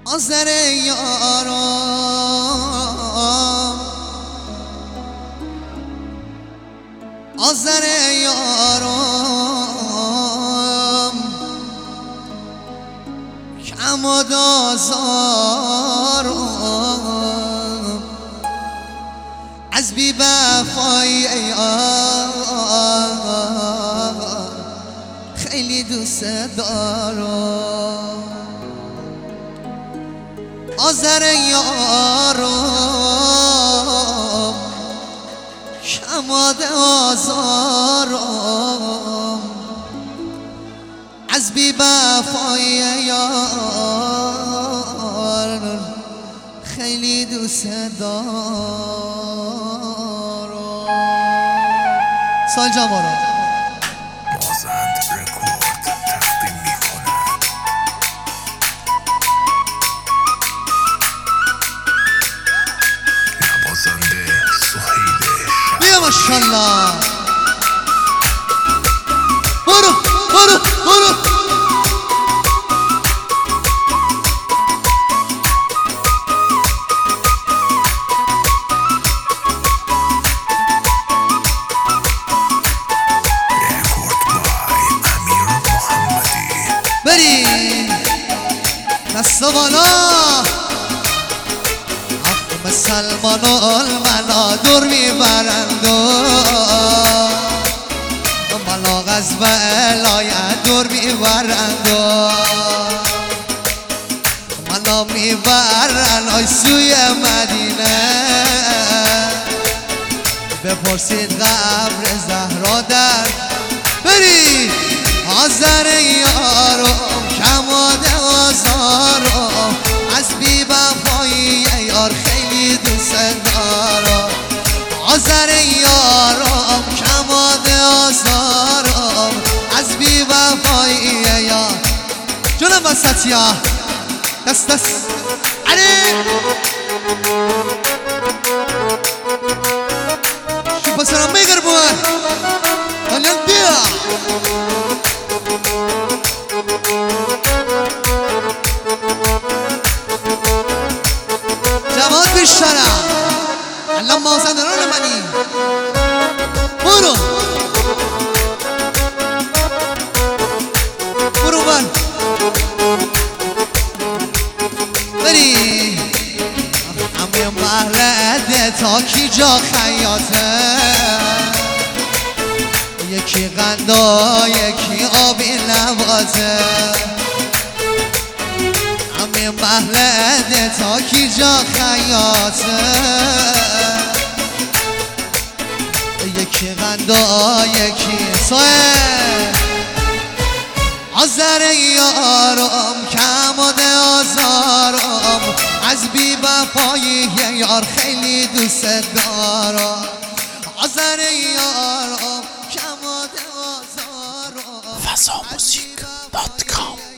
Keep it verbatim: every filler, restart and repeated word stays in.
آذر یارم آذر یارم کم و دازارم از بی وفایی خیلی دوست دارم آذر یارم شماده آزارم از بی وفایی یار خیلی دوست دارم. سال جوارا ماشاءالله برو برو برو بری دست بالا سلمان و المنا دور میبرند و ملاغ از ولایت دور میبرند و منا میبرند آی سوی مدینه بپرسید قبر زهرا در بری آذر یارم کماده آزارم از بی وفایی یار خیلی دوست دارم آذر یارم کماده آزارم از بی وفایی یار جونم وسطیا دست دست علی شو پسرم میگر بوه هلیان بیا جواد بیشترم الان مازندران منی برو برو بر بری همه محلده تا کی جا خیاطه یکی قندا یکی آبی نباته همه محلده تا کی جا خیاطه یکی قندا یکی سوه آذر یارم کماده آزارم از بی وفایی یار خیلی دوست دارم آذر یارم کماده آزارم فضا موزیک دات کام